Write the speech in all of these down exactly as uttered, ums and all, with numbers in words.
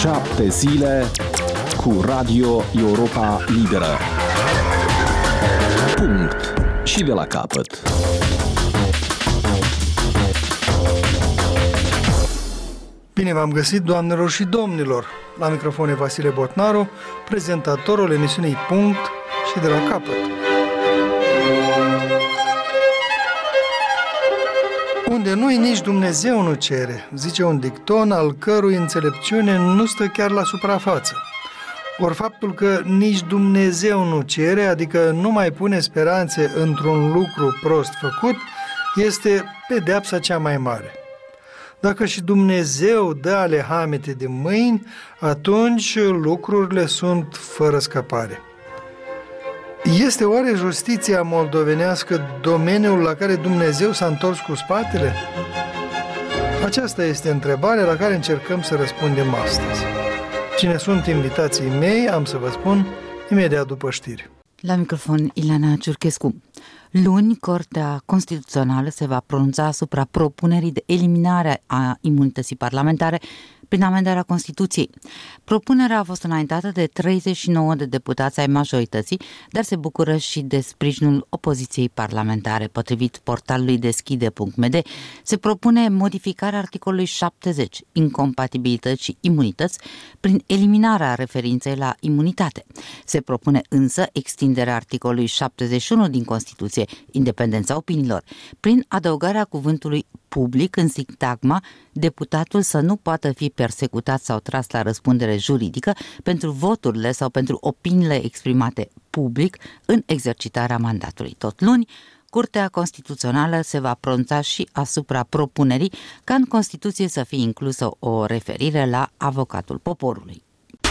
Șapte zile cu Radio Europa Liberă. Punct. Și de la capăt. Bine v-am găsit, doamnelor și domnilor! La microfon e Vasile Botnaru, prezentatorul emisiunii Punct și de la capăt. Unde nu-i, nici Dumnezeu nu cere, zice un dicton al cărui înțelepciune nu stă chiar la suprafață. Ori faptul că nici Dumnezeu nu cere, adică nu mai pune speranțe într-un lucru prost făcut, este pedeapsa cea mai mare. Dacă și Dumnezeu dă ale hamete de mâini, atunci lucrurile sunt fără scăpare. Este oare justiția moldovenească domeniul la care Dumnezeu s-a întors cu spatele? Aceasta este întrebarea la care încercăm să răspundem astăzi. Cine sunt invitații mei, am să vă spun imediat după știri. La microfon, Ileana Ciurchescu. Luni, Curtea Constituțională se va pronunța asupra propunerii de eliminare a imunității parlamentare prin amendarea Constituției. Propunerea a fost înaintată de treizeci și nouă de deputați ai majorității, dar se bucură și de sprijinul opoziției parlamentare. Potrivit portalului deschide punct m d, se propune modificarea articolului șaptezeci, incompatibilități și imunități, prin eliminarea referinței la imunitate. Se propune însă extinderea articolului șaptezeci și unu din Constituție, independența opiniilor, prin adăugarea cuvântului public în sintagma deputatul să nu poată fi persecutat sau tras la răspundere juridică pentru voturile sau pentru opiniile exprimate public în exercitarea mandatului. Tot luni, Curtea Constituțională se va pronunța și asupra propunerii ca în Constituție să fie inclusă o referire la avocatul poporului.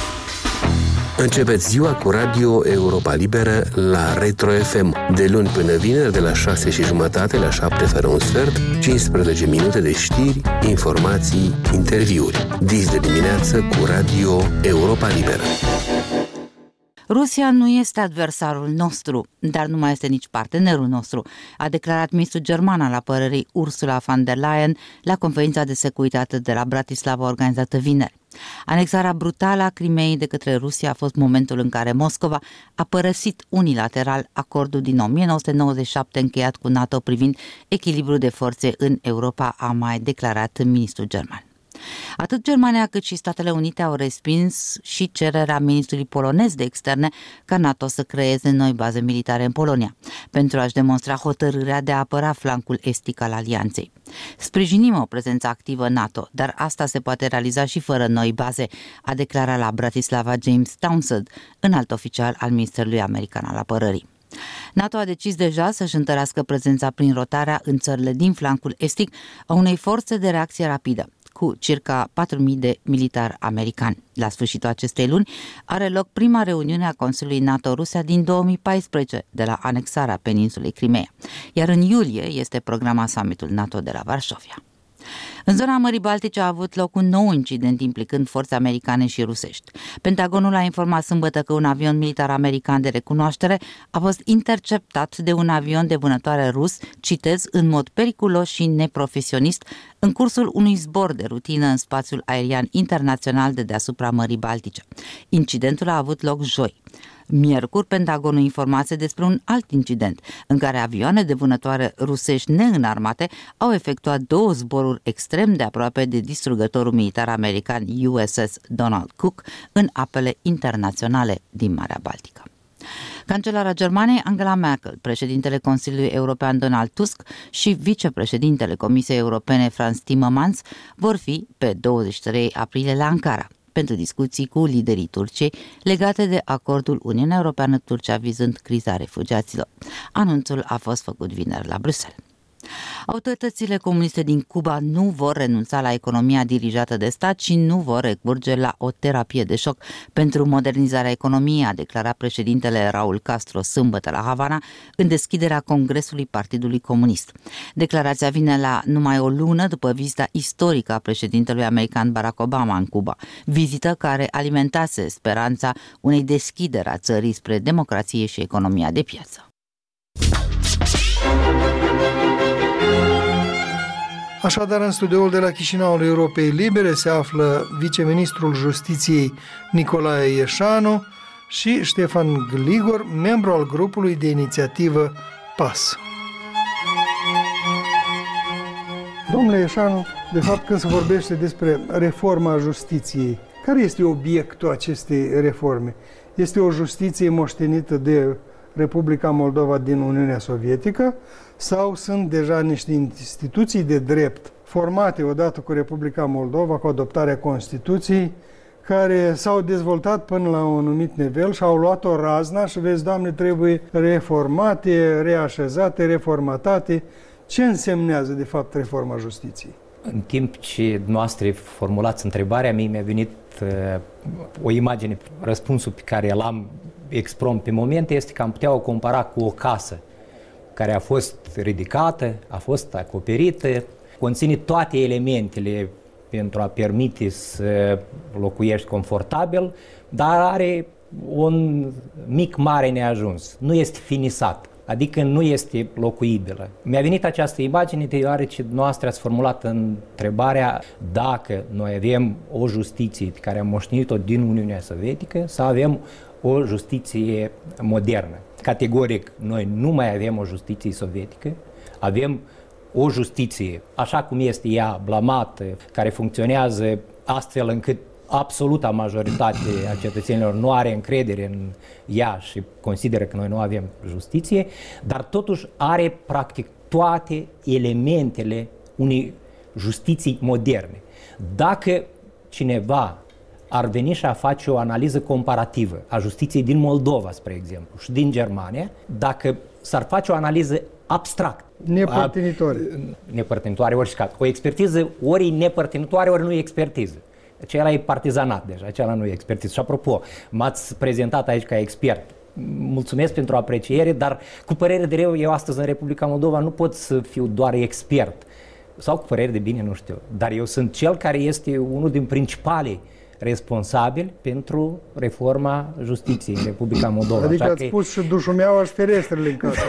Începeți ziua cu Radio Europa Liberă la Retro F M. De luni până vineri, de la șase și jumătate la șapte fără un sfert, cincisprezece minute de știri, informații, interviuri. Dis de dimineață cu Radio Europa Liberă. Rusia nu este adversarul nostru, dar nu mai este nici partenerul nostru, a declarat ministrul german al apărării Ursula von der Leyen la conferința de securitate de la Bratislava organizată vineri. Anexarea brutală a Crimeei de către Rusia a fost momentul în care Moscova a părăsit unilateral acordul din o mie nouă sute nouăzeci și șapte încheiat cu NATO privind echilibrul de forțe în Europa, a mai declarat ministrul german. Atât Germania cât și Statele Unite au respins și cererea ministrului polonez de externe ca NATO să creeze noi baze militare în Polonia, pentru a-și demonstra hotărârea de a apăra flancul estic al alianței. Sprijinim o prezență activă NATO, dar asta se poate realiza și fără noi baze, a declarat la Bratislava James Townsend, înalt oficial al Ministerului American al Apărării. NATO a decis deja să-și întărească prezența prin rotarea în țările din flancul estic a unei forțe de reacție rapidă, cu circa patru mii de militari americani. La sfârșitul acestei luni are loc prima reuniune a Consiliului NATO-Rusia din două mii paisprezece, de la anexarea peninsulei Crimeea, iar în iulie este programat summitul NATO de la Varșovia. În zona Mării Baltice a avut loc un nou incident implicând forțe americane și rusești. Pentagonul a informat sâmbătă că un avion militar american de recunoaștere a fost interceptat de un avion de vânătoare rus, citez, în mod periculos și neprofesionist, în cursul unui zbor de rutină în spațiul aerian internațional de deasupra Mării Baltice. Incidentul a avut loc joi. Miercuri, Pentagonul informase despre un alt incident, în care avioane de vânătoare rusești neînarmate au efectuat două zboruri extrem de aproape de distrugătorul militar american U S S Donald Cook în apele internaționale din Marea Baltică. Cancelara Germaniei Angela Merkel, președintele Consiliului European Donald Tusk și vicepreședintele Comisiei Europene Frans Timmermans vor fi pe douăzeci și trei aprilie la Ankara pentru discuții cu liderii Turciei legate de acordul Uniunea Europeană-Turcia vizând criza refugiaților. Anunțul a fost făcut vineri la Bruxelles. Autoritățile comuniste din Cuba nu vor renunța la economia dirijată de stat și nu vor recurge la o terapie de șoc pentru modernizarea economiei, a declarat președintele Raul Castro sâmbătă la Havana în deschiderea Congresului Partidului Comunist. Declarația vine la numai o lună după vizita istorică a președintelui american Barack Obama în Cuba, vizită care alimentase speranța unei deschideri a țării spre democrație și economia de piață. Așadar, în studioul de la Chișinău al Europei Libere se află viceministrul Justiției Nicolae Ieșanu și Ștefan Gligor, membru al grupului de inițiativă P A S. Domnule Ieșanu, de fapt când se vorbește despre reforma justiției, care este obiectul acestei reforme? Este o justiție moștenită de Republica Moldova din Uniunea Sovietică sau sunt deja niște instituții de drept formate odată cu Republica Moldova, cu adoptarea Constituției, care s-au dezvoltat până la un anumit nivel și au luat o razna și vezi, Doamne, trebuie reformate, reașezate, reformatate. Ce însemnează, de fapt, reforma justiției? În timp ce noastre formulați întrebarea, mie mi-a venit uh, o imagine, răspunsul pe care l-am exprom pe moment este că am putea o compara cu o casă care a fost ridicată, a fost acoperită, conține toate elementele pentru a permite să locuiești confortabil, dar are un mic mare neajuns, nu este finisat. Adică nu este locuibilă. Mi-a venit această imagine deoarece noastră ați formulat întrebarea dacă noi avem o justiție pe care am moștenit-o din Uniunea Sovietică sau avem o justiție modernă. Categoric, noi nu mai avem o justiție sovietică, avem o justiție așa cum este ea, blamată, care funcționează astfel încât absoluta majoritate a cetățenilor nu are încredere în ea și consideră că noi nu avem justiție, dar totuși are practic toate elementele unei justiții moderne. Dacă cineva ar veni și a face o analiză comparativă a justiției din Moldova, spre exemplu, și din Germania, dacă s-ar face o analiză abstract, nepărtinitoare, nepărtinitoare ori scat, o expertiză ori e nepărtinitoare, ori nu e expertiză. Acela e partizanat deja, acela nu e expertiză. Și apropo, m-ați prezentat aici ca expert. Mulțumesc pentru apreciere, dar cu părere de rău, eu astăzi în Republica Moldova nu pot să fiu doar expert. Sau cu părere de bine, nu știu. Dar eu sunt cel care este unul din principalii responsabili pentru reforma justiției în Republica Moldova. Adică Așa ați că... pus și dușumeaua și ferestrele în casă.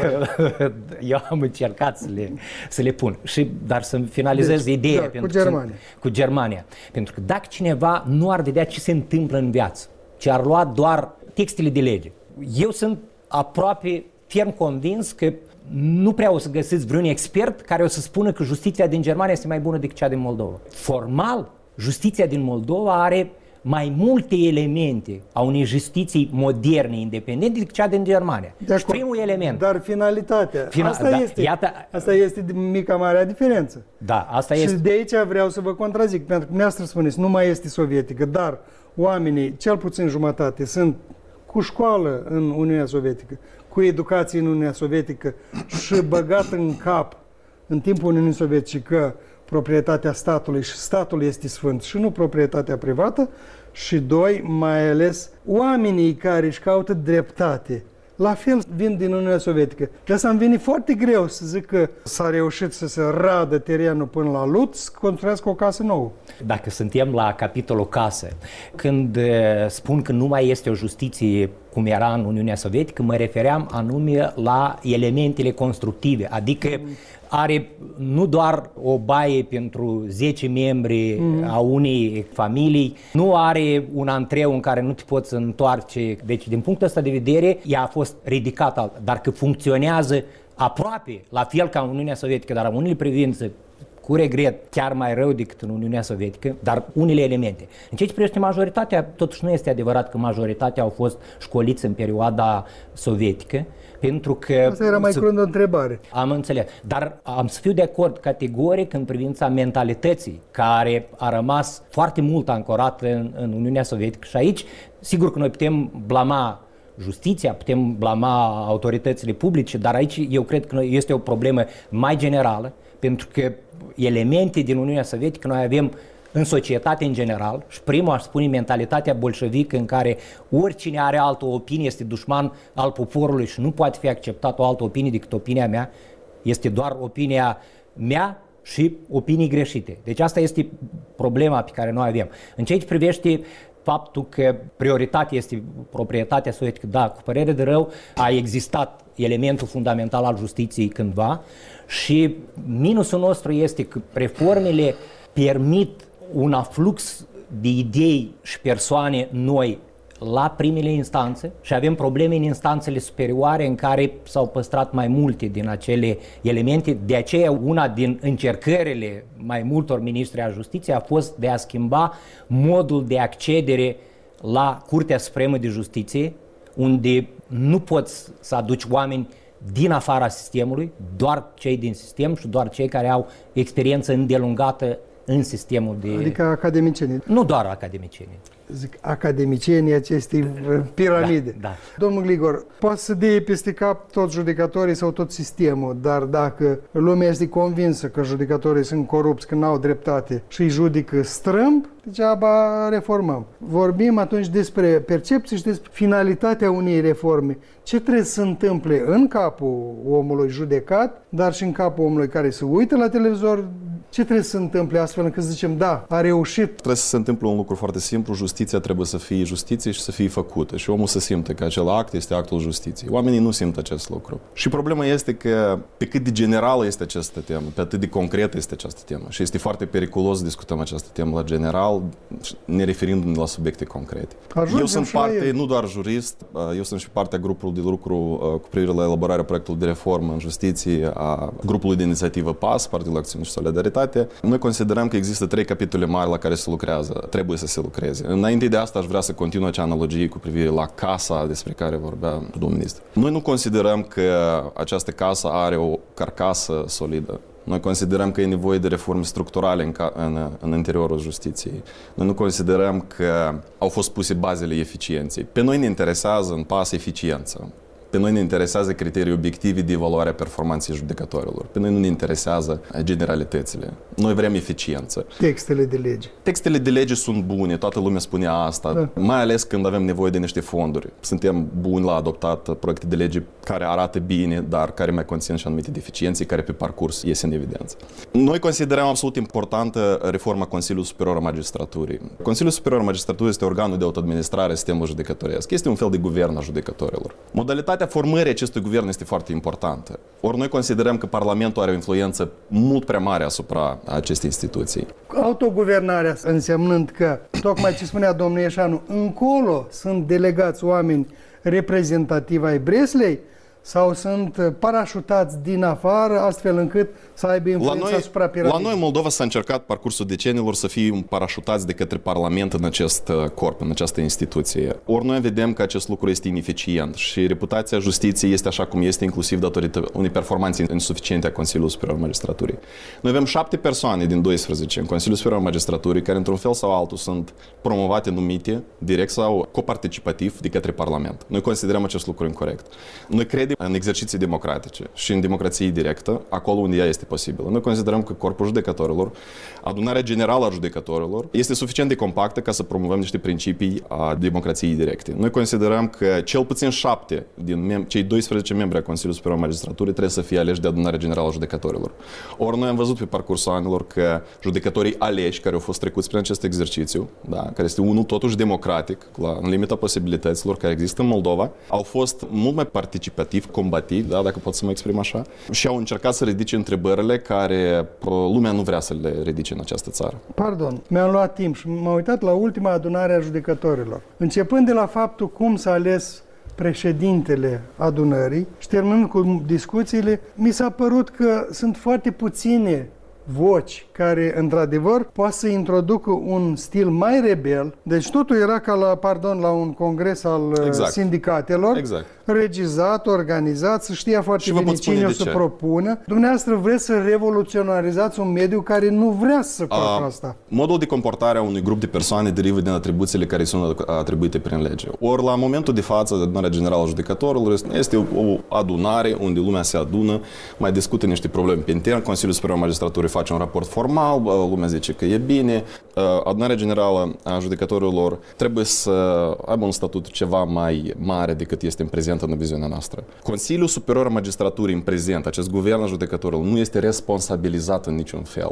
Eu am încercat să le, să le pun. Și, dar să finalizez deci, ideea. Da, pentru cu Germania. Sunt, cu Germania. Pentru că dacă cineva nu ar vedea ce se întâmplă în viață, ci ar lua doar textele de lege, eu sunt aproape ferm convins că nu prea o să găsiți vreun expert care o să spună că justiția din Germania este mai bună decât cea din Moldova. Formal, justiția din Moldova are mai multe elemente a unei justiții moderne, independente, decât cea din Germania. Și primul element. Dar finalitatea, Fina, asta, da, este, iată, asta este mica marea diferență. Da, asta și este. de aici vreau să vă contrazic, pentru că dumneavoastră spuneți, nu mai este sovietică, dar oamenii, cel puțin jumătate, sunt cu școală în Uniunea Sovietică, cu educație în Uniunea Sovietică și băgat în cap în timpul Uniunii Sovietice că proprietatea statului și statul este sfânt și nu proprietatea privată. Și doi, mai ales oamenii care își caută dreptate, la fel vin din Uniunea Sovietică. De asta îmi vine foarte greu să zic că s-a reușit să se radă terenul până la Lut, să construiască o casă nouă. Dacă suntem la capitolul casă, când spun că nu mai este o justiție cum era în Uniunea Sovietică, mă refeream anume la elementele constructive, adică are nu doar o baie pentru zece membri mm. a unei familii, nu are un antreu în care nu te poți întoarce. Deci, din punctul ăsta de vedere, ea a fost ridicată, dar că funcționează aproape la fel ca în Uniunea Sovietică, dar în unele privințe, cu regret, chiar mai rău decât în Uniunea Sovietică, dar unele elemente. În ceea ce privește majoritatea, totuși nu este adevărat că majoritatea au fost școliți în perioada sovietică, pentru că... Asta era mai curând o întrebare. Am înțeles. Dar am să fiu de acord categoric în privința mentalității, care a rămas foarte mult ancorată în, în Uniunea Sovietică. Și aici, sigur că noi putem blama justiția, putem blama autoritățile publice, dar aici eu cred că este o problemă mai generală, pentru că elemente din Uniunea Sovietică noi avem în societate în general și primul aș spune mentalitatea bolșevică în care oricine are altă opinie este dușman al poporului și nu poate fi acceptat o altă opinie decât opinia mea, este doar opinia mea și opinii greșite. Deci asta este problema pe care noi avem. În ceea ce privește faptul că prioritatea este proprietatea sovietică. Da, cu părere de rău, a existat elementul fundamental al justiției cândva și minusul nostru este că reformele permit un aflux de idei și persoane noi la primele instanțe și avem probleme în instanțele superioare în care s-au păstrat mai multe din acele elemente. De aceea una din încercările mai multor ministri a justiției a fost de a schimba modul de accedere la Curtea Supremă de Justiție, unde nu poți să aduci oameni din afara sistemului, doar cei din sistem și doar cei care au experiență îndelungată în sistemul de... Adică academicienii. Nu doar academicienii. Zic, academicienii acestei piramide. Da, da. Domnul Gligor, poate să dea peste cap toți judecătorii sau tot sistemul, dar dacă lumea este convinsă că judecătorii sunt corupți, că n-au dreptate și îi judică strâmb, degeaba reformăm. Vorbim atunci despre percepție și despre finalitatea unei reforme. Ce trebuie să se întâmple în capul omului judecat, dar și în capul omului care se uită la televizor? Ce trebuie să se întâmple astfel încât zicem, da, a reușit? Trebuie să se întâmple un lucru foarte simplu, justiția trebuie să fie justiție și să fie făcută și omul să simte că acel act este actul justiției. Oamenii nu simt acest lucru. Și problema este că pe cât de generală este această temă, pe atât de concretă este această temă și este foarte periculos să discutăm această temă la general, ne referindu-ne la subiecte concrete. Ajungem eu sunt parte, nu doar jurist, eu sunt și partea grupului de lucru cu privire la elaborarea proiectului de reformă în justiție a grupului de inițiativă P A S, Partidul Acțiune și Solidaritate. Noi considerăm că există trei capitole mari la care se lucrează, trebuie să se lucreze. Înainte de asta aș vrea să continui acea analogie cu privire la casa despre care vorbea domnul ministru. Noi nu considerăm că această casă are o carcasă solidă. Noi considerăm că e nevoie de reforme structurale în, în, în interiorul justiției. Noi nu considerăm că au fost puse bazele eficienței. Pe noi ne interesează în P A S eficiența. Pe noi ne interesează criterii obiective de evaluare a performanței judecătorilor. Pe noi nu ne interesează generalitățile. Noi vrem eficiență. Textele de lege. Textele de lege sunt bune, toată lumea spune asta, da. Mai ales când avem nevoie de niște fonduri. Suntem buni la adoptat proiecte de lege care arată bine, dar care mai conțin și anumite deficiențe care pe parcurs ies în evidență. Noi considerăm absolut importantă reforma Consiliului Superior al Magistraturii. Consiliul Superior al Magistraturii este organul de autoadministrare a sistemului judecătoresc. Este un fel de guvern a judecătorilor. Modalitatea formării acestui guvern este foarte importantă. Ori noi considerăm că Parlamentul are o influență mult prea mare asupra acestei instituții. Autoguvernarea însemnând că, tocmai ce spunea domnul Ieșanu, încolo sunt delegați oameni reprezentativi ai Breslei sau sunt parașutați din afară astfel încât să aibă influența asupra piramidei? La noi, Moldova, s-a încercat parcursul decenilor să fie parașutați de către Parlament în acest corp, în această instituție. Ori noi vedem că acest lucru este ineficient și reputația justiției este așa cum este, inclusiv datorită unei performanțe insuficiente a Consiliului Superior al Magistraturii. Noi avem șapte persoane din doisprezece în Consiliul Superior al Magistraturii care, într-un fel sau altul, sunt promovate, numite, direct sau coparticipativ de către Parlament. Noi considerăm acest lucru incorect. Noi credem în exerciții democratice și în democrație directă, acolo unde ea este posibilă. Noi considerăm că corpul judecătorilor, adunarea generală a judecătorilor, este suficient de compactă ca să promovăm niște principii a democrației directe. Noi considerăm că cel puțin șapte din mem- cei doisprezece membri ai Consiliului Superior al Magistraturii trebuie să fie aleși de adunarea generală a judecătorilor. Ori noi am văzut pe parcursul anilor că judecătorii aleși care au fost trecuți prin acest exercițiu, da, care este unul totuși democratic, la, în limita posibilităților care există în Moldova, au fost mult mai participativi, combativi, da, dacă pot să mă exprim așa, și au încercat să ridice întrebările care lumea nu vrea să le ridice în această țară. Pardon, mi-am luat timp și m-am uitat la ultima adunare a judecătorilor. Începând de la faptul cum s-a ales președintele adunării și terminând cu discuțiile, mi s-a părut că sunt foarte puține voci care, într-adevăr, poate să introducă un stil mai rebel. Deci totul era ca la, pardon, la un congres al exact. sindicatelor, exact. regizat, organizat, să știa foarte bine cine o să propună. Dumneavoastră vreți să revoluționarizați un mediu care nu vrea să facă asta. Modul de comportare a unui grup de persoane derivă din atribuțiile care sunt atribuite prin lege. Ori la momentul de față, adunarea generală a judecătorilor este o adunare unde lumea se adună, mai discută niște probleme pe intern, Consiliul Superior al Magistraturii face un raport formal, lumea zice că e bine. Adunarea generală a judecătorilor trebuie să aibă un statut ceva mai mare decât este în prezent în viziunea noastră. Consiliul Superior al Magistraturii în prezent, acest guvern al judecătorilor, nu este responsabilizat în niciun fel.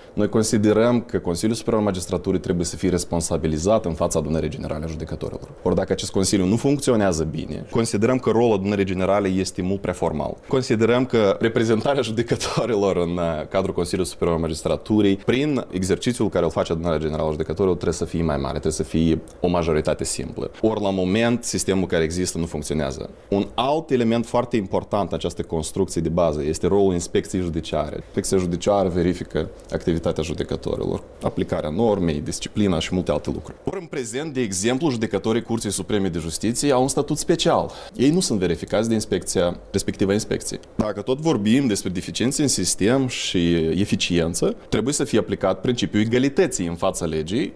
Noi considerăm că Consiliul Superior al Magistraturii trebuie să fie responsabilizat în fața Adunării Generale a Judecătorilor. Ori dacă acest Consiliu nu funcționează bine, considerăm că rolul Adunării Generale este mult prea formal. Considerăm că reprezentarea judecătorilor în cadrul Consiliului Superior al Magistraturii, prin exercițiul care îl face Adunarea Generală a Judecătorilor, trebuie să fie mai mare, trebuie să fie o majoritate simplă. Ori la moment, sistemul care există nu funcționează. Un alt element foarte important în această construcție de bază este rolul inspecției judiciare. Inspecția judiciară verifică activitatea judecătorilor, aplicarea normei, disciplina și multe alte lucruri. Ori în prezent, de exemplu, judecătorii Curții Supreme de Justiție au un statut special. Ei nu sunt verificați de inspecția, respectiva inspecție. Dacă tot vorbim despre deficiențe în sistem și eficiență, trebuie să fie aplicat principiul egalității în fața legii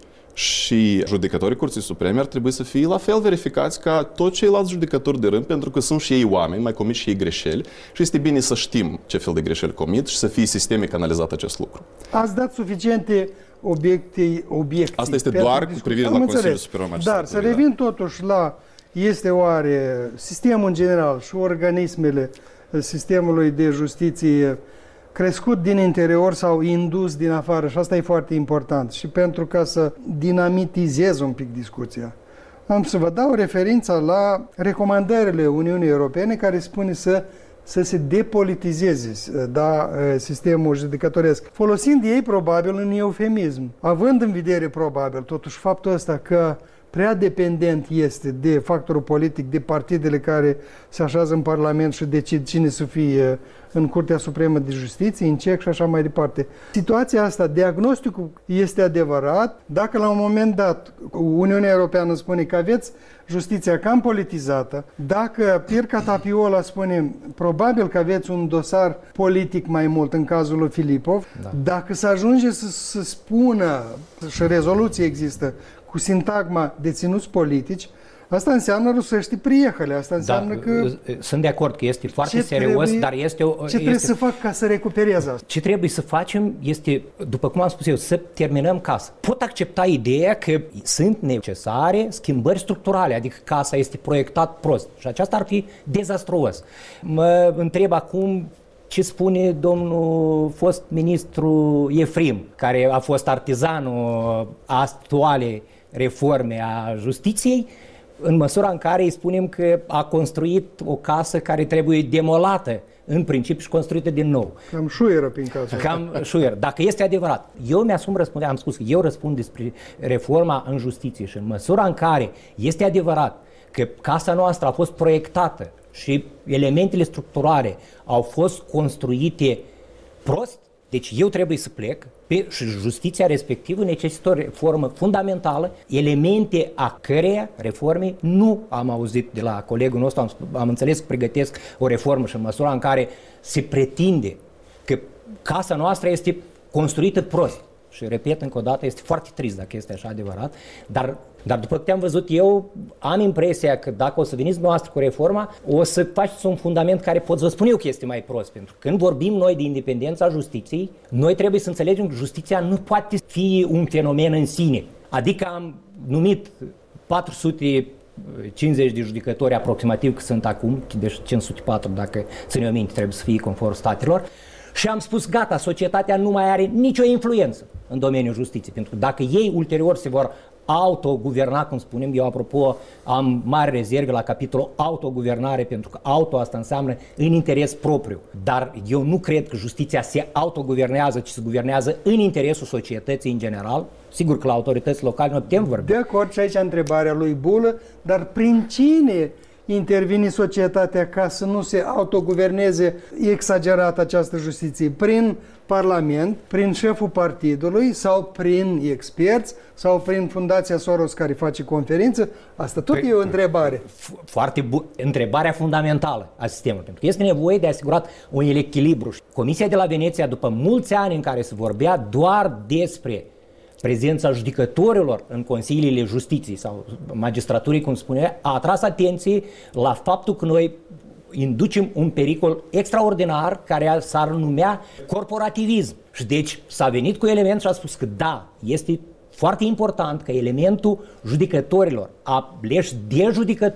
și judecătorii Curții Supreme ar trebui să fie la fel verificați ca toți ceilalți judecători de rând, pentru că sunt și ei oameni, mai comit și ei greșeli și este bine să știm ce fel de greșeli comit și să fie sistemic analizat acest lucru. Ați dat suficiente obiecte, obiecții. Asta este doar cu privire la Consiliul Superior al Magistraturii. Dar să revin totuși la, este oare sistemul în general și organismele sistemului de justiție crescut din interior sau indus din afară, și asta e foarte important. Și pentru ca să dinamitizez un pic discuția, am să vă dau referința la recomandările Uniunii Europene care spune să, să se depolitizeze da, sistemul judecătoresc, folosind ei probabil un eufemism, având în vedere probabil totuși faptul ăsta că prea dependent este de factorul politic, de partidele care se așează în Parlament și decid cine să fie în Curtea Supremă de Justiție, în C E C și așa mai departe. Situația asta, diagnosticul este adevărat, dacă la un moment dat Uniunea Europeană spune că aveți justiția cam politizată, dacă Pirca Tapiola spune probabil că aveți un dosar politic mai mult în cazul lui Filipov, da. Dacă se ajunge să, să spună, și rezoluție există, cu sintagma deținuți politici, asta înseamnă rusești priehăle, asta înseamnă da, că... Sunt de acord că este foarte serios, trebuie, dar este... O, ce este, trebuie să fac ca să recuperez asta? Ce trebuie să facem este, după cum am spus eu, să terminăm casa. Pot accepta ideea că sunt necesare schimbări structurale, adică casa este proiectat prost și aceasta ar fi dezastruos. Mă întreb acum ce spune domnul fost ministru Efrim, care a fost artizanul actualei reforme a justiției, în măsura în care îi spunem că a construit o casă care trebuie demolată în principiu și construită din nou. Cam șuieră prin casă. Cam șuieră. Dacă este adevărat, eu mi-asum răspunde, am spus că eu răspund despre reforma în justiție și în măsura în care este adevărat că casa noastră a fost proiectată și elementele structurale au fost construite prost, deci eu trebuie să plec pe, și justiția respectivă necesită o reformă fundamentală, elemente a căreia reforme nu am auzit de la colegul nostru, am, am înțeles că pregătesc o reformă și în măsura în care se pretinde că casa noastră este construită prost. Și repet încă o dată, este foarte trist dacă este așa adevărat, dar, dar după câte am văzut eu, am impresia că dacă o să veniți noastră cu reforma, o să faceți un fundament care pot să vă spun eu că este mai prost. Pentru că când vorbim noi de independența justiției, noi trebuie să înțelegem că justiția nu poate fi un fenomen în sine. Adică am numit patru sute cincizeci de judecători aproximativ, că sunt acum, deci cinci sute patru dacă ținem minte, trebuie să fie conform statelor. Și am spus, gata, societatea nu mai are nicio influență în domeniul justiției, pentru că dacă ei ulterior se vor autoguverna, cum spunem, eu apropo am mari rezerve la capitolul autoguvernare, pentru că auto asta înseamnă în interes propriu, dar eu nu cred că justiția se autoguvernează, ci se guvernează în interesul societății în general. Sigur că la autorități locale nu putem vorbi. De acord, și aici întrebarea lui Bulă, dar prin cine intervine societatea ca să nu se autoguverneze exagerat această justiție? Prin Parlament, prin șeful partidului sau prin experți sau prin Fundația Soros care face conferință? Asta tot păi, e o întrebare. Foarte bu- întrebarea fundamentală a sistemului. Pentru că este nevoie de asigurat un echilibru. Comisia de la Veneția, după mulți ani în care se vorbea doar despre prezența judecătorilor în consiliile justiției sau magistraturii, cum spunea, a atras atenție la faptul că noi inducem un pericol extraordinar care s-ar numea corporativism. Și deci s-a venit cu element și a spus că da, este foarte important că elementul judecătorilor, aleși de judecători,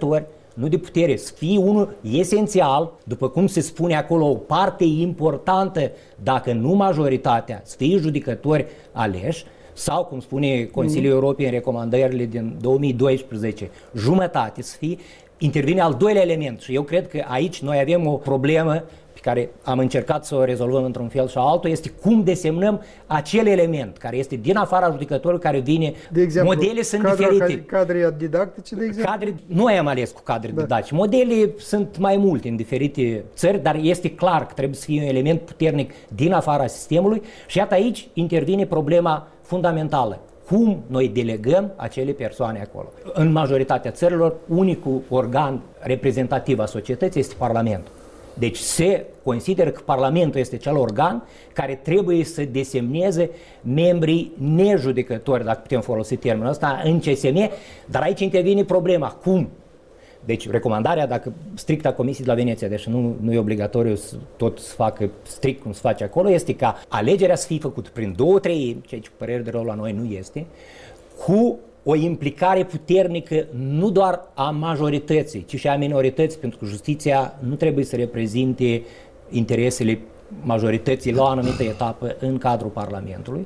nu de putere, să fie unul esențial, după cum se spune acolo, o parte importantă, dacă nu majoritatea, să fie judecători aleși, sau, cum spune Consiliul mm. Europei în recomandările din două mii doisprezece, jumătate să fie, intervine al doilea element. Și eu cred că aici noi avem o problemă pe care am încercat să o rezolvăm într-un fel sau altul, este cum desemnăm acel element care este din afara judecătorului, care vine, de exemplu, modele sunt cadre, diferite. Cadre didactice, de exemplu? Cadre, noi am ales cu cadre da. didactice. Modele sunt mai multe în diferite țări, dar este clar că trebuie să fie un element puternic din afara sistemului și iată aici intervine problema fundamentală. Cum noi delegăm acele persoane acolo? În majoritatea țărilor, unicul organ reprezentativ a societății este Parlamentul. Deci se consideră că Parlamentul este cel organ care trebuie să desemneze membrii nejudecători, dacă putem folosi termenul ăsta, în C S M, dar aici intervine problema. Cum? Deci recomandarea, dacă strict a Comisiei de la Veneția, deși nu, nu e obligatoriu să tot să facă strict cum se face acolo, este ca alegerea să fie făcută prin două treimi, ceea ce cu părere de rău la noi nu este, cu o implicare puternică nu doar a majorității, ci și a minorității, pentru că justiția nu trebuie să reprezinte interesele majorității la o anumită etapă în cadrul Parlamentului,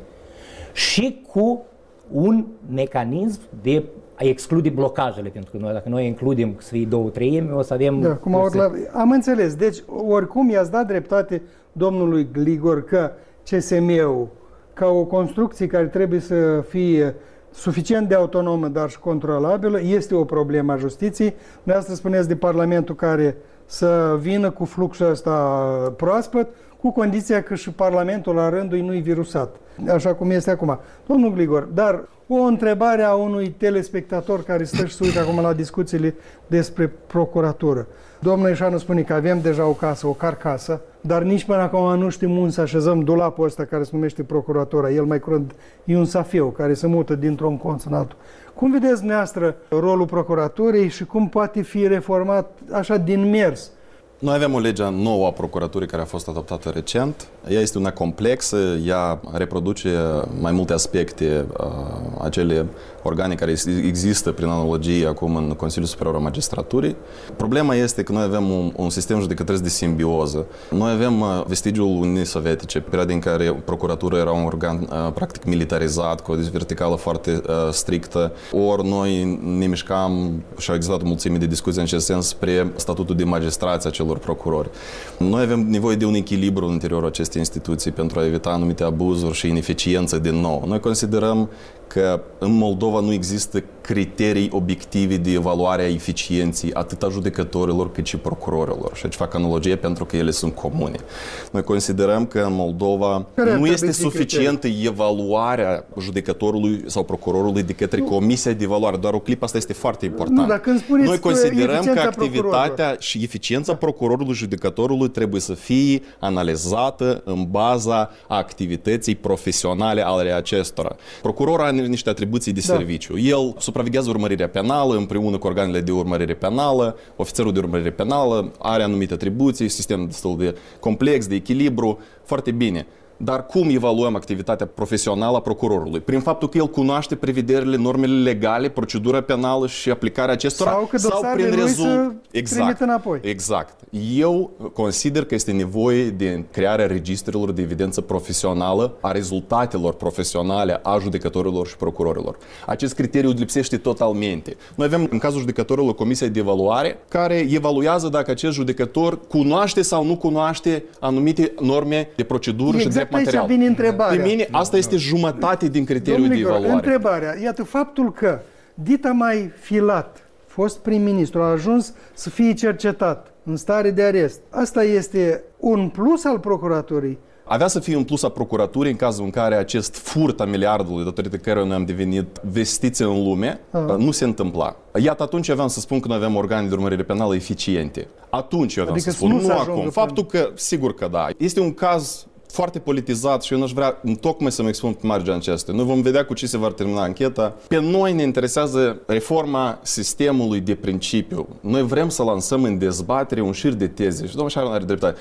și cu un mecanism de a exclude blocajele, pentru că noi, dacă noi includem să fie două treimi, o să avem... Da, cum să... la... Am înțeles. Deci, oricum i-ați dat dreptate domnului Gligor că C S M-ul, ca o construcție care trebuie să fie suficient de autonomă, dar și controlabilă, este o problemă a justiției. Noi asta spuneți de Parlamentul care să vină cu fluxul ăsta proaspăt, cu condiția că și Parlamentul la rândul nu-i virusat, așa cum este acum. Domnul Gligor, dar o întrebare a unui telespectator care stă și se uită acum la discuțiile despre procuratură. Domnul Ieșanu spune că avem deja o casă, o carcasă, dar nici până acum nu știm unde să așezăm dulapul ăsta care se numește procuratura. El mai curând e un safeu care se mută dintr-un colț în altul. Cum vedeți dumneavoastră rolul procuraturii și cum poate fi reformat așa din mers? Noi avem o lege nouă a procuraturii care a fost adoptată recent. Ea este una complexă, ea reproduce mai multe aspecte, uh, acele organe care există prin analogie acum în Consiliul Superior al Magistraturii. Problema este că noi avem un, un sistem judecătoresc de simbioză. Noi avem uh, vestigiul Uniunii Sovietice, perioada în care procuratura era un organ uh, practic militarizat, cu o verticală foarte uh, strictă. Ori noi ne mișcam și au existat o mulțime de discuții în acest sens spre statutul de magistrație a celor procurori. Noi avem nevoie de un echilibru în interiorul acestei instituții pentru a evita anumite abuzuri și ineficiență din nou. Noi considerăm că în Moldova nu există criterii obiective de evaluare a eficienței atât a judecătorilor cât și procurorilor. Și aici fac analogie pentru că ele sunt comune. Noi considerăm că în Moldova care nu este suficientă criterii? Evaluarea judecătorului sau procurorului de către nu. Comisia de evaluare. Doar o clipă asta este foarte importantă. Noi considerăm că activitatea și eficiența da. procurorului judecătorului trebuie să fie analizată în baza activității profesionale ale acestora. Procurorul are niște atribuții de da. serviciu. El supraveghează urmărirea penală împreună cu organele de urmărire penală, ofițerul de urmărire penală are anumite atribuții, sistem destul de complex, de echilibru, foarte bine. Dar cum evaluăm activitatea profesională a procurorului? Prin faptul că el cunoaște prevederile, normele legale, procedura penală și aplicarea acestora? Sau că sau prin rezultat? Exact. Înapoi. Exact. Eu consider că este nevoie de crearea registrelor de evidență profesională a rezultatelor profesionale a judecătorilor și procurorilor. Acest criteriu lipsește totalmente. Noi avem în cazul judecătorilor Comisia de Evaluare care evaluează dacă acest judecător cunoaște sau nu cunoaște anumite norme de procedură exact. și drept material. Vine întrebarea. Pe mine, asta este jumătate din criteriul de evaluare. Întrebarea. Iată, faptul că Dita Mai Filat, fost prim-ministru, a ajuns să fie cercetat în stare de arest. Asta este un plus al procuraturii? Avea să fie un plus a procuraturii în cazul în care acest furt a miliardului, datorită căruia noi am devenit vestiți în lume, Aha. nu se întâmpla. Iată, atunci aveam să spun că noi aveam organe de urmărire penală eficiente. Atunci eu aveam adică să spun, nu, nu acum. Faptul că, sigur că da, este un caz foarte politizat și eu n-aș vrea tocmai să mă expun pe marginea acestea. Noi vom vedea cu ce se va termina ancheta. Pe noi ne interesează reforma sistemului de principiu. Noi vrem să lansăm în dezbatere un șir de teze. Și domnul Șaron are dreptate.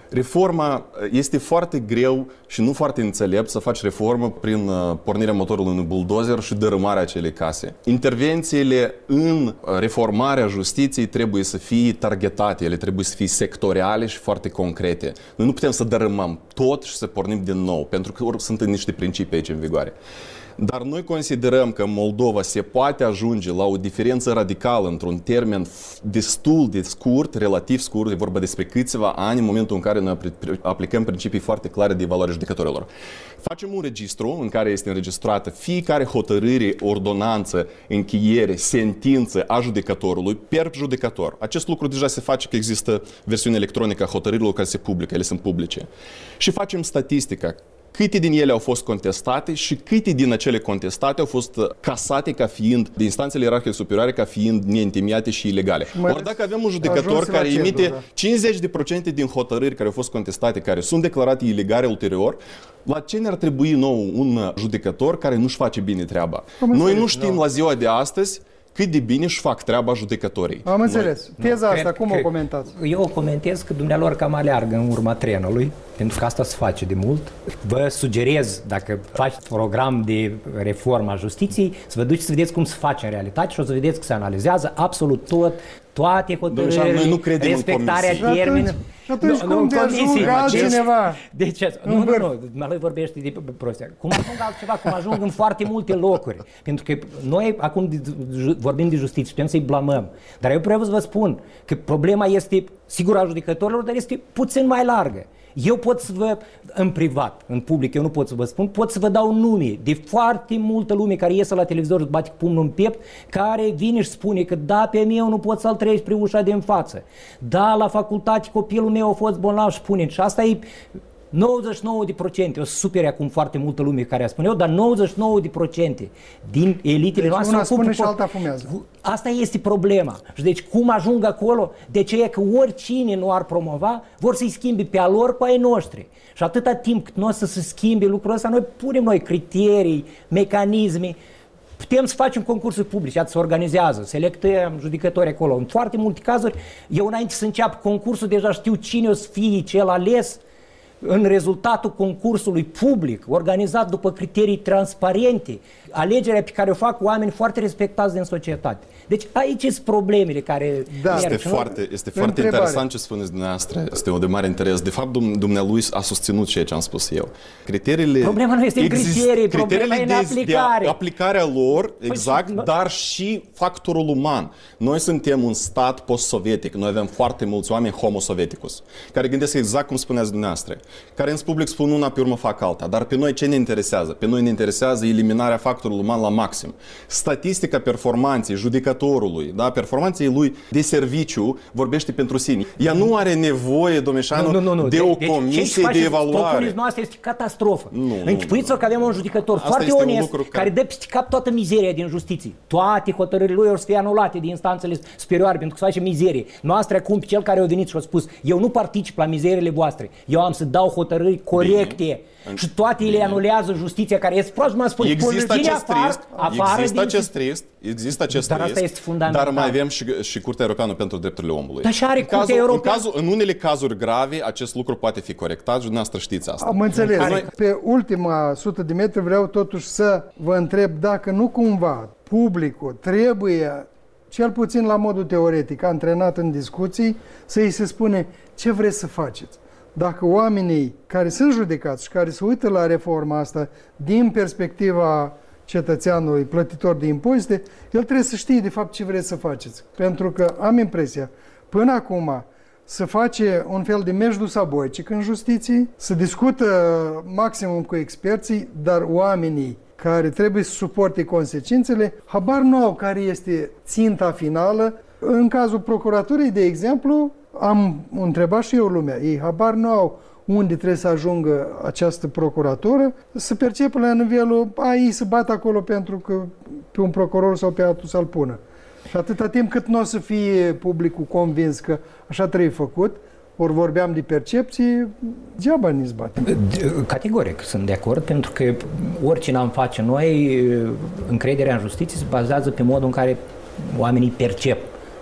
Reforma este foarte greu și nu foarte înțelept să faci reformă prin pornirea motorului unui buldozer și dărâmarea acelei case. Intervențiile în reformarea justiției trebuie să fie targetate, ele trebuie să fie sectoriale și foarte concrete. Noi nu putem să dărâmăm tot și să pornim din nou, pentru că sunt niște principii aici în vigoare. Dar noi considerăm că Moldova se poate ajunge la o diferență radicală într-un termen destul de scurt, relativ scurt, e vorba despre câțiva ani, în momentul în care noi aplicăm principii foarte clare de evaluare judecătorilor. Facem un registru în care este înregistrată fiecare hotărâre, ordonanță, încheiere, sentință a judecătorului per judecător. Acest lucru deja se face, că există versiune electronică a hotărârilor care se publică, ele sunt publice. Și facem statistica. Câte din ele au fost contestate și câte din acele contestate au fost casate ca fiind, de instanțele ierarhice superioare, ca fiind neîntemiate și ilegale. Ori dacă avem un judecător care emite cincizeci la sută din hotărâri care au fost contestate, care sunt declarate ilegale ulterior, la ce ne-ar trebui nou un judecător care nu-și face bine treaba? Noi nu știm la ziua de astăzi cât de bine își fac treaba judecătorii. Am înțeles. Noi, Teza nu, asta, cred, cum cred, o comentați? Eu o comentez că dumnealor cam aleargă în urma trenului, pentru că asta se face de mult. Vă sugerez, dacă faci program de reformă a justiției, să vă duceți să vedeți cum se face în realitate și o să vedeți că se analizează absolut tot, toate hotărârile, respectarea termenului. Și atunci nu, cum nu, te ajung altcineva? De ce? Nu, nu, nu, nu, vorbește de prostia. Cum ajung altceva? Cum ajung în foarte multe locuri. Pentru că noi acum vorbim de justiție, putem să-i blamăm. Dar eu vreau să vă spun că problema este, sigur, a judecătorilor, dar este puțin mai largă. Eu pot să vă, în privat, în public, eu nu pot să vă spun, pot să vă dau nume de foarte multă lume care iese la televizor, bate cu pumnul în piept, care vine și spune că da, pe meu nu pot să-l trăiesc prin ușa din față. Da, la facultate copilul meu a fost bolnav și spune, și asta e nouăzeci și nouă la sută, o să supere acum foarte multă lume care a spune eu, dar nouăzeci și nouă la sută din elitele deci noastre... una spune și alta fumează. Asta este problema. Și deci cum ajung acolo? De ce e că oricine nu ar promova, vor să-i schimbe pe a lor cu ai noștri. Și atâta timp cât nu o să se schimbe lucrul ăsta, noi punem noi criterii, mecanisme, putem să facem concursuri publice, se organizează, selectăm judecători acolo. În foarte multe cazuri, eu înainte să înceapă concursul, deja știu cine o să fie cel ales în rezultatul concursului public, organizat după criterii transparente, alegerea pe care o fac oameni foarte respectați din societate. Deci aici sunt problemele care... Da. Este foarte, este foarte interesant ce spuneți dumneavoastră, este o de mare interes. De fapt, dumnealui a susținut ceea ce am spus eu. Criteriile... Problema nu este în criterii, problema e în aplicare. De aplicarea lor, exact, păi, dar și factorul uman. Noi suntem un stat post-sovietic, noi avem foarte mulți oameni homo sovieticus, care gândesc exact cum spuneați dumneavoastră, care în public spun una, pe urmă fac alta. Dar pe noi ce ne interesează? Pe noi ne interesează eliminarea factorului uman la maxim. Statistica performanței judecătorului, da, performanței lui de serviciu vorbește pentru sine. Ea nu are nevoie, domnișanu, nu, nu, nu. de o deci, comisie deci, de evaluare. Propuneți noastră este catastrofă. Nu, Închipuiți-vă că avem un judecător asta foarte onest, care... care dă peste cap toată mizeria din justiție. Toate hotărârile lui or să fie anulate din instanțele superioare pentru că se face mizerie. Noastră acum, pe cel care a venit și a spus, eu nu particip la mizeriile voastre, eu am să dau hotărâri corecte. Bine. Și toate ele anulează justiția care este prost, mă spun, există acest afară, risc, afară există din... acest risc, există acest dar risc, asta este fundamental. Dar mai avem și, și Curtea Europeană pentru Drepturile Omului. Dar și are în, cazul, Europeană... în, cazul, în unele cazuri grave, acest lucru poate fi corectat și dumneavoastră știți asta. Am înțeles. Noi... Pe ultima sută de metri vreau totuși să vă întreb dacă nu cumva publicul trebuie, cel puțin la modul teoretic, antrenat în discuții, să îi se spune ce vreți să faceți. Dacă oamenii care sunt judecați și care se uită la reforma asta din perspectiva cetățeanului plătitor de impozite, el trebuie să știe de fapt ce vreți să faceți. Pentru că am impresia, până acum, se face un fel de mejdu saboicic în justiție, se discută maximum cu experții, dar oamenii care trebuie să suporte consecințele, habar nu au care este ținta finală. În cazul procuraturii, de exemplu, am întrebat și eu lumea, ei habar nu au unde trebuie să ajungă această procuratură, să percepă la nivelul, a, ei să bată acolo pentru că pe un procuror sau pe altul să-l pună. Și atâta timp cât nu o să fie publicul convins că așa trebuie făcut, ori vorbeam de percepție, degeaba ne zbatem. Categoric sunt de acord, pentru că oricine am face noi, încrederea în justiție se bazează pe modul în care oamenii percep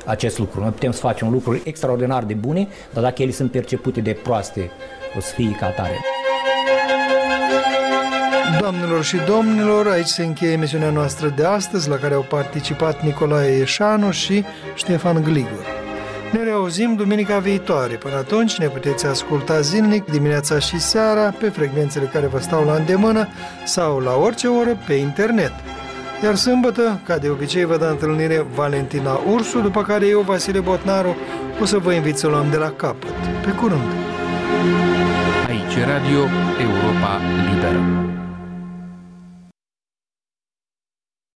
acest lucru. Noi putem să facem lucruri extraordinar de bune, dar dacă ele sunt percepute de proaste, o să fie ca atare. Doamnelor și domnilor, aici se încheie emisiunea noastră de astăzi, la care au participat Nicolae Ieșanu și Ștefan Gligur. Ne reauzim duminica viitoare. Până atunci ne puteți asculta zilnic, dimineața și seara, pe frecvențele care vă stau la îndemână sau la orice oră pe internet. Iar sâmbătă, ca de obicei, vă dă întâlnire Valentina Ursu, după care eu, Vasile Botnaru, o să vă invit să luăm de la capăt. Pe curând! Aici Radio Europa Liberă.